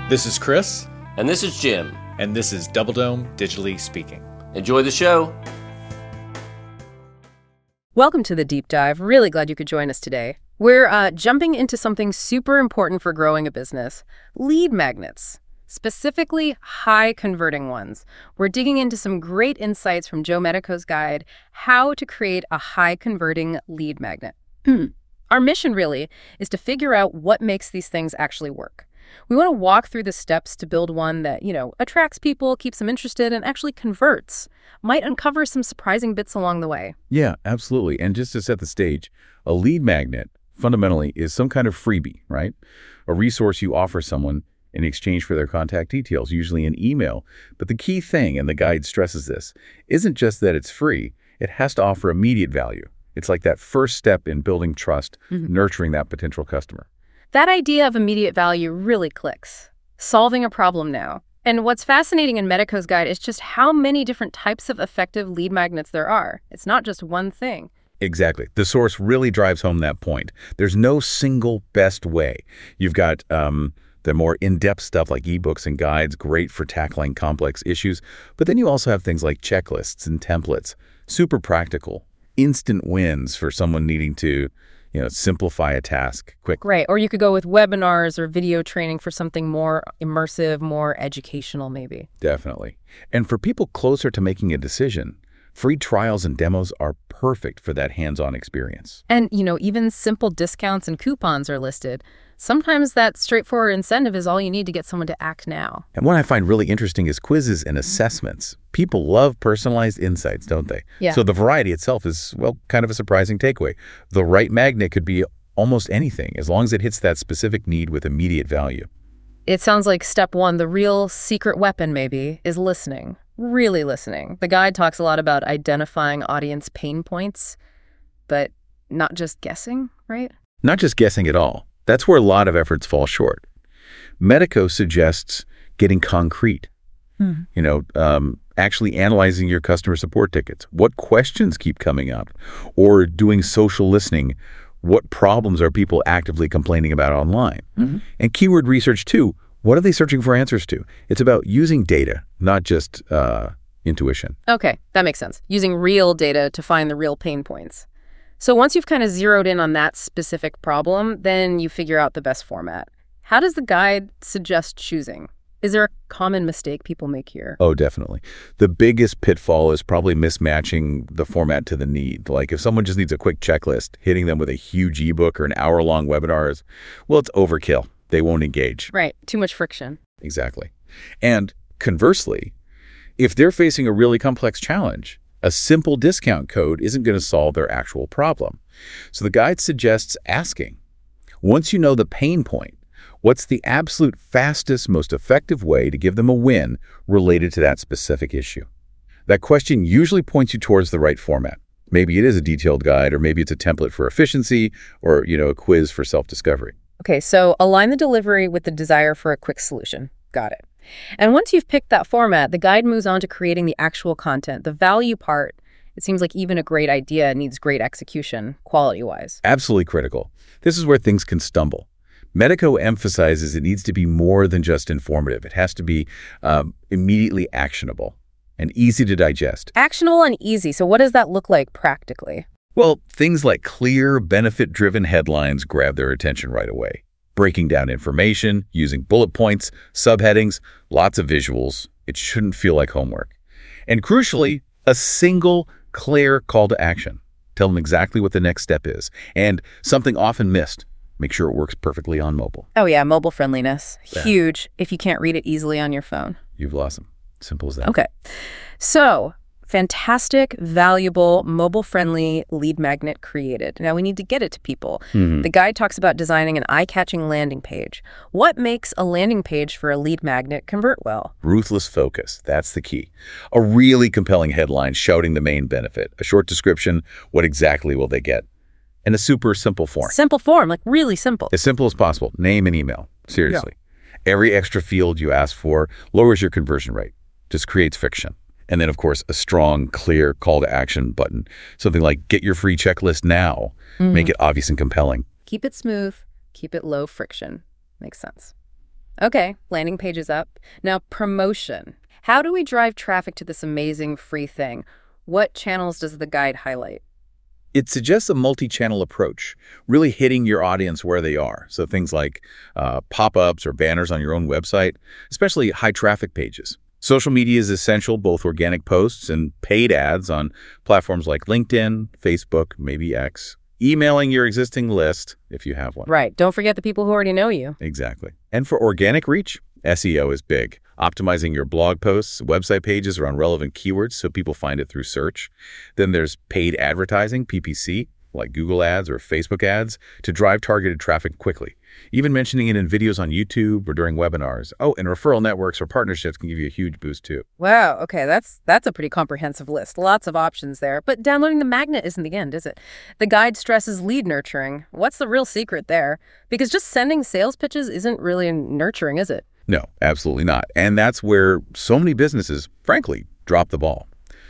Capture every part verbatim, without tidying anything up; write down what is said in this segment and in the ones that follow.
This is Chris. And this is Jim. And this is Double Dome Digitally Speaking. Enjoy the show. Welcome to the Deep Dive. Really glad you could join us today. We're uh, jumping into something super important for growing a business, lead magnets, specifically high-converting ones. We're digging into some great insights from Joe Medico's guide, How to Create a High-Converting Lead Magnet. Our mission, really, is to figure out what makes these things actually work. We want to walk through the steps to build one that, you know, attracts people, keeps them interested, and actually converts. Might uncover some surprising bits along the way. Yeah, absolutely. And just to set the stage, a lead magnet fundamentally is some kind of freebie, right? A resource you offer someone in exchange for their contact details, usually an email. But the key thing, and the guide stresses this, isn't just that it's free. It has to offer immediate value. It's like that first step in building trust, mm-hmm. nurturing that potential customer. That idea of immediate value really clicks. Solving a problem now. And what's fascinating in Medico's guide is just how many different types of effective lead magnets there are. It's not just one thing. Exactly. The source really drives home that point. There's no single best way. You've got um, the more in-depth stuff like ebooks and guides, great for tackling complex issues. But then you also have things like checklists and templates, super practical, instant wins for someone needing to you know, simplify a task quick. Right. Or you could go with webinars or video training for something more immersive, more educational, maybe. Definitely. And for people closer to making a decision, free trials and demos are perfect for that hands-on experience. And, you know, even simple discounts and coupons are listed. Sometimes that straightforward incentive is all you need to get someone to act now. And what I find really interesting is quizzes and assessments. People love personalized insights, don't they? Yeah. So the variety itself is, well, kind of a surprising takeaway. The right magnet could be almost anything, as long as it hits that specific need with immediate value. It sounds like step one, the real secret weapon maybe, is listening. Really listening. The guide talks a lot about identifying audience pain points, but not just guessing, right? Not just guessing at all. That's where a lot of efforts fall short. Medico suggests getting concrete, mm. you know, um, actually analyzing your customer support tickets. What questions keep coming up? Or doing social listening. What problems are people actively complaining about online? Mm-hmm. And keyword research, too. What are they searching for answers to? It's about using data, not just uh, intuition. Okay, that makes sense. Using real data to find the real pain points. So once you've kind of zeroed in on that specific problem, then you figure out the best format. How does the guide suggest choosing? Is there a common mistake people make here? Oh, definitely. The biggest pitfall is probably mismatching the format to the need. Like if someone just needs a quick checklist, hitting them with a huge ebook or an hour-long webinar is, well, it's overkill. They won't engage. Right. Too much friction. Exactly. And conversely, if they're facing a really complex challenge, a simple discount code isn't going to solve their actual problem. So the guide suggests asking, once you know the pain point, what's the absolute fastest, most effective way to give them a win related to that specific issue? That question usually points you towards the right format. Maybe it is a detailed guide, or maybe it's a template for efficiency, or, you know, a quiz for self-discovery. Okay, so align the delivery with the desire for a quick solution. Got it. And once you've picked that format, the guide moves on to creating the actual content, the value part. It seems like even a great idea needs great execution, quality-wise. Absolutely critical. This is where things can stumble. Medico emphasizes it needs to be more than just informative. It has to be um, immediately actionable and easy to digest. Actionable and easy. So what does that look like practically? Well, things like clear, benefit-driven headlines grab their attention right away. Breaking down information, using bullet points, subheadings, lots of visuals. It shouldn't feel like homework. And crucially, a single, clear call to action. Tell them exactly what the next step is. And something often missed, make sure it works perfectly on mobile. Oh yeah, mobile friendliness. Yeah. Huge if you can't read it easily on your phone. You've lost them. Simple as that. Okay. So, fantastic, valuable, mobile-friendly lead magnet created. Now we need to get it to people. Mm-hmm. The guide talks about designing an eye-catching landing page. What makes a landing page for a lead magnet convert well? Ruthless focus. That's the key. A really compelling headline shouting the main benefit. A short description. What exactly will they get? And a super simple form. Simple form, like really simple. As simple as possible. Name and email. Seriously. Yeah. Every extra field you ask for lowers your conversion rate. Just creates friction. And then, of course, a strong, clear call to action button. Something like get your free checklist now. Mm-hmm. Make it obvious and compelling. Keep it smooth. Keep it low friction. Makes sense. Okay, landing page is up. Now, promotion. How do we drive traffic to this amazing free thing? What channels does the guide highlight? It suggests a multi-channel approach, really hitting your audience where they are. So things like uh, pop-ups or banners on your own website, especially high-traffic pages. Social media is essential, both organic posts and paid ads on platforms like LinkedIn, Facebook, maybe X. Emailing your existing list, if you have one. Right. Don't forget the people who already know you. Exactly. And for organic reach, S E O is big. Optimizing your blog posts, website pages around relevant keywords so people find it through search. Then there's paid advertising, P P C, like Google ads or Facebook ads, to drive targeted traffic quickly. Even mentioning it in videos on YouTube or during webinars. Oh, and referral networks or partnerships can give you a huge boost too. Wow, okay, that's that's a pretty comprehensive list. Lots of options there. But downloading the magnet isn't the end, is it? The guide stresses lead nurturing. What's the real secret there? Because just sending sales pitches isn't really nurturing, is it? No, absolutely not. And that's where so many businesses, frankly, drop the ball.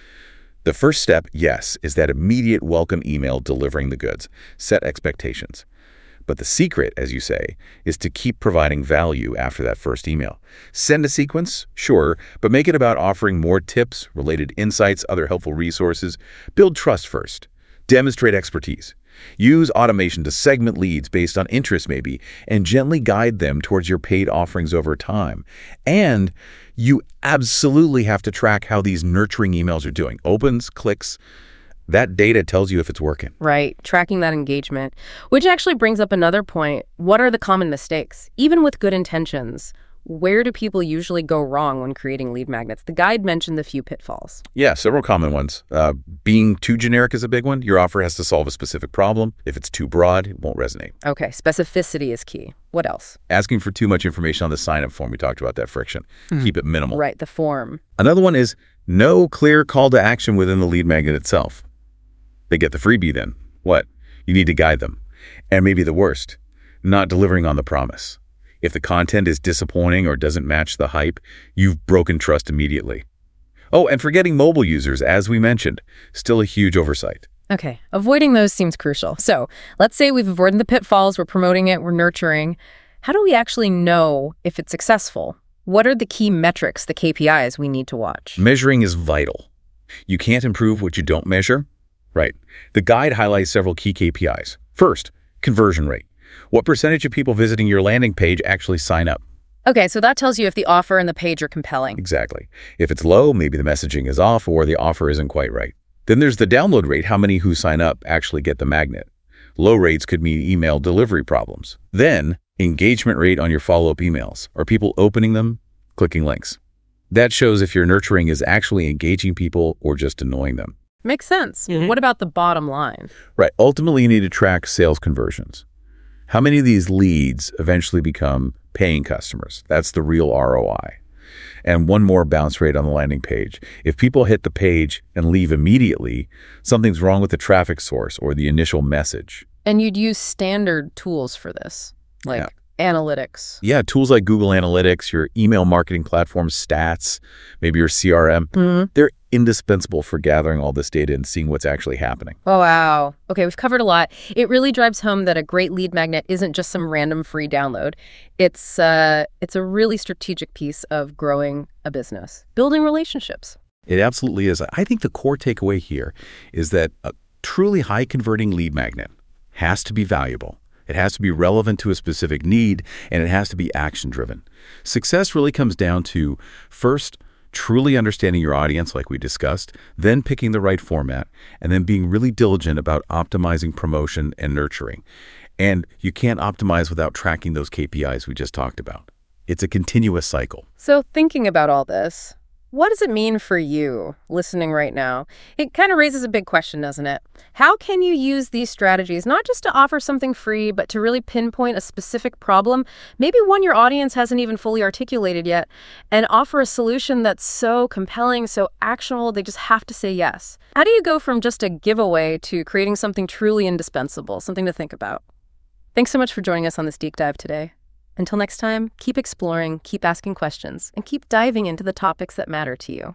The first step, yes, is that immediate welcome email delivering the goods. Set expectations. But the secret, as you say, is to keep providing value after that first email. Send a sequence, sure, but make it about offering more tips, related insights, other helpful resources. Build trust first. Demonstrate expertise. Use automation to segment leads based on interest maybe, and gently guide them towards your paid offerings over time. And you absolutely have to track how these nurturing emails are doing. Opens, clicks. That data tells you if it's working. Right, tracking that engagement. Which actually brings up another point. What are the common mistakes? Even with good intentions, where do people usually go wrong when creating lead magnets? The guide mentioned the few pitfalls. Yeah, several common ones. Uh, being too generic is a big one. Your offer has to solve a specific problem. If it's too broad, it won't resonate. Okay, specificity is key. What else? Asking for too much information on the sign-up form. We talked about that friction. Mm-hmm. Keep it minimal. Right, the form. Another one is no clear call to action within the lead magnet itself. They get the freebie then. What? You need to guide them. And maybe the worst, not delivering on the promise. If the content is disappointing or doesn't match the hype, you've broken trust immediately. Oh, and forgetting mobile users, as we mentioned, still a huge oversight. Okay, avoiding those seems crucial. So let's say we've avoided the pitfalls, we're promoting it, we're nurturing. How do we actually know if it's successful? What are the key metrics, the K P Is we need to watch? Measuring is vital. You can't improve what you don't measure. Right. The guide highlights several key K P Is. First, conversion rate. What percentage of people visiting your landing page actually sign up? Okay, so that tells you if the offer and the page are compelling. Exactly. If it's low, maybe the messaging is off or the offer isn't quite right. Then there's the download rate, how many who sign up actually get the magnet. Low rates could mean email delivery problems. Then, engagement rate on your follow-up emails. Are people opening them, clicking links? That shows if your nurturing is actually engaging people or just annoying them. Makes sense. Mm-hmm. What about the bottom line? Right. Ultimately, you need to track sales conversions. How many of these leads eventually become paying customers? That's the real R O I. And one more bounce rate on the landing page. If people hit the page and leave immediately, something's wrong with the traffic source or the initial message. And you'd use standard tools for this, like yeah. analytics. Yeah, tools like Google Analytics, your email marketing platform, Stats, maybe your C R M. Mm-hmm. They're indispensable for gathering all this data and seeing what's actually happening. Oh, wow. Okay, we've covered a lot. It really drives home that a great lead magnet isn't just some random free download. It's, uh, it's a really strategic piece of growing a business, building relationships. It absolutely is. I think the core takeaway here is that a truly high-converting lead magnet has to be valuable. It has to be relevant to a specific need, and it has to be action-driven. Success really comes down to, first, truly understanding your audience like we discussed, then picking the right format, and then being really diligent about optimizing promotion and nurturing. And you can't optimize without tracking those K P Is we just talked about. It's a continuous cycle. So thinking about all this, what does it mean for you listening right now? It kind of raises a big question, doesn't it? How can you use these strategies not just to offer something free, but to really pinpoint a specific problem, maybe one your audience hasn't even fully articulated yet, and offer a solution that's so compelling, so actionable, they just have to say yes? How do you go from just a giveaway to creating something truly indispensable, something to think about? Thanks so much for joining us on this deep dive today. Until next time, keep exploring, keep asking questions, and keep diving into the topics that matter to you.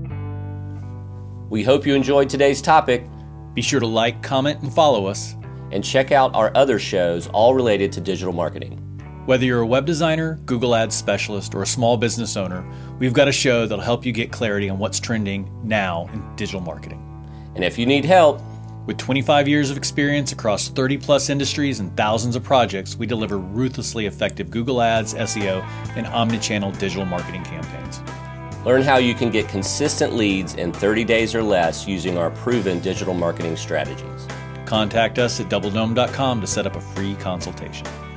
We hope you enjoyed today's topic. Be sure to like, comment, and follow us. and check out our other shows, all related to digital marketing. Whether you're a web designer, Google Ads specialist, or a small business owner, we've got a show that'll help you get clarity on what's trending now in digital marketing. And if you need help, with twenty-five years of experience across thirty plus industries and thousands of projects, we deliver ruthlessly effective Google Ads, S E O, and omnichannel digital marketing campaigns. Learn how you can get consistent leads in thirty days or less using our proven digital marketing strategies. Contact us at double dome dot com to set up a free consultation.